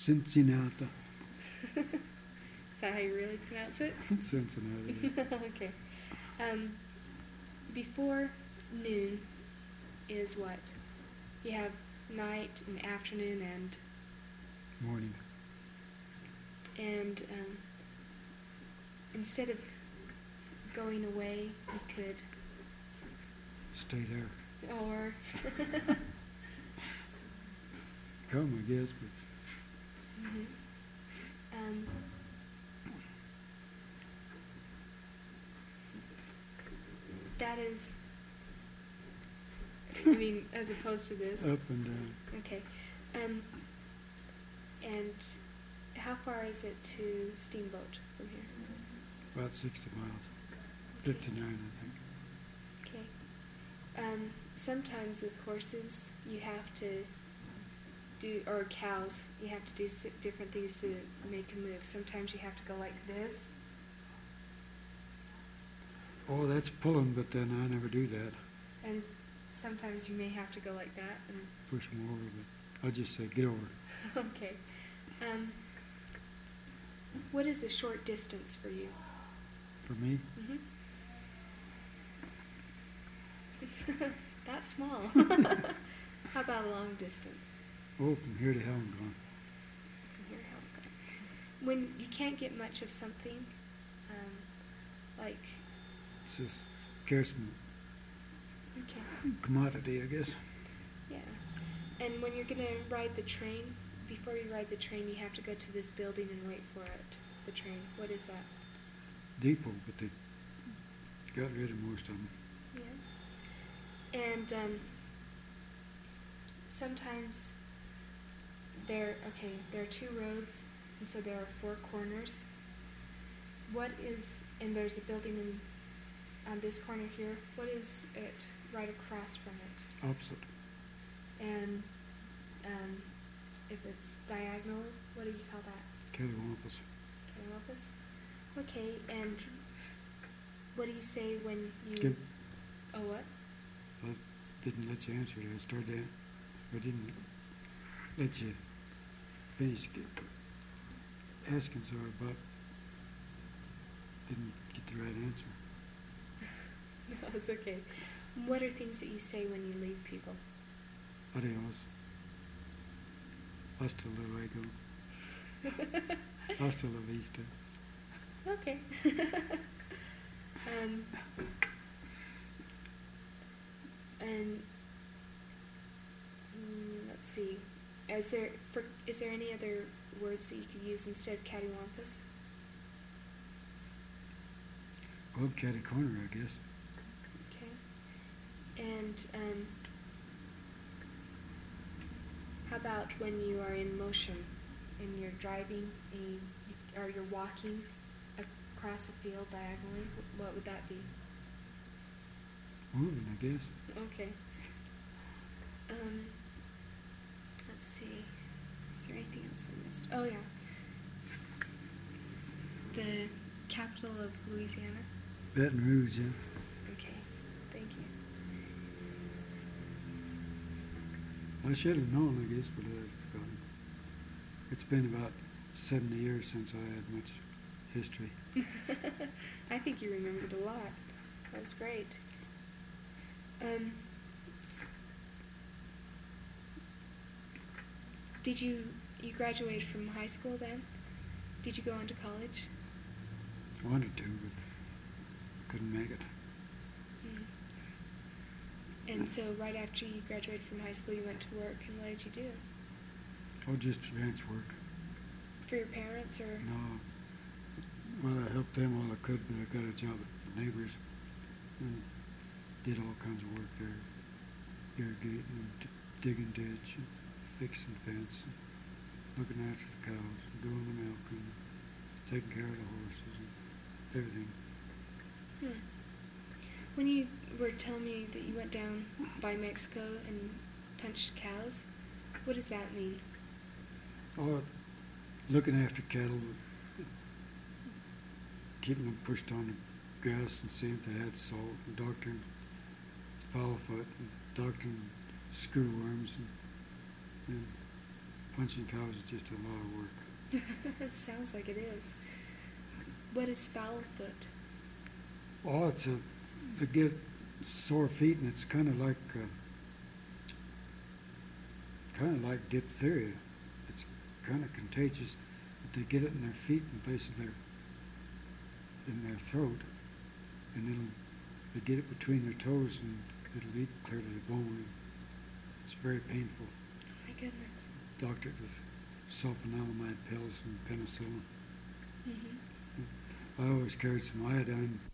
Cincinnati. Is that how you really pronounce it? Cincinnati. Okay. Before noon is what? You have night and afternoon Morning. and instead of going away, you could, Stay there. or Come, I guess, but Mhm. Um, that is, I mean, as opposed to this. up and down. Okay. And how far is it to Steamboat from here? About 60 miles. 59, I think. Okay. Sometimes with horses, you have to do, or cows, you have to do different things to make a move. Sometimes you have to go like this. Oh, that's pulling, but then I never do that. And sometimes you may have to go like that. And Push them over, but I just say, get over. okay. What is a short distance for you? For me, Mm-hmm. That's small. How about a long distance? oh, from here to Hellengone. From here to Helga. When you can't get much of something, like, It's a scarce okay, commodity, I guess. yeah. And when you're going to ride the train, before you ride the train, you have to go to this building and wait for it, the train. What is that? Depot, but they got rid of most of them. Yeah. And sometimes there are two roads, and so there are four corners. And there's a building on this corner here. What is it right across from it? Opposite. And if it's diagonal, what do you call that? Cattywampus. Cattywampus? Okay, and what do you say when you... Give- Oh, what? I didn't let you answer it. I started that. I didn't let you finish asking, so I about didn't get the right answer. No, it's okay. What are things that you say when you leave people? Adios. Hasta luego. Hasta la vista. Okay. And let's see. Is there any other words that you could use instead of cattywampus? Well, catty corner, I guess. Okay. And how about when you are in motion and you're driving or you're walking across a field diagonally? What would that be? Moving, I guess. Okay. Let's see. Is there anything else I missed? Oh, yeah. The capital of Louisiana. Baton Rouge, yeah. Okay. Thank you. I should have known, I guess, but I've forgotten. It's been about 70 years since I had much history. I think you remembered a lot. That was great. Did you graduated from high school then? Did you go on to college? Wanted to, but couldn't make it. And so right after you graduated from high school, you went to work, and what did you do? Oh, just ranch work. For your parents, or? No. Well, I helped them all I could, but I got a job at the neighbors and did all kinds of work there. Irrigating and digging ditch and fixing fence and looking after the cows and doing the milk and taking care of the horses and everything. When you were telling me that you went down by Mexico and punched cows, what does that mean? Oh, looking after cattle, keeping them pushed on the grass and seeing if they had salt, and doctoring fowl foot, and doctoring screwworms, and punching cows is just a lot of work. It sounds like it is. What is foul foot? Well, they get sore feet, and it's kind of like diphtheria. It's kind of contagious. But they get it in their feet, in place of in their throat, and they get it between their toes, and it'll eat clear to the bone. It's very painful. My goodness. Doctored with sulfanilamide pills and penicillin. Mm-hmm. I always carried some iodine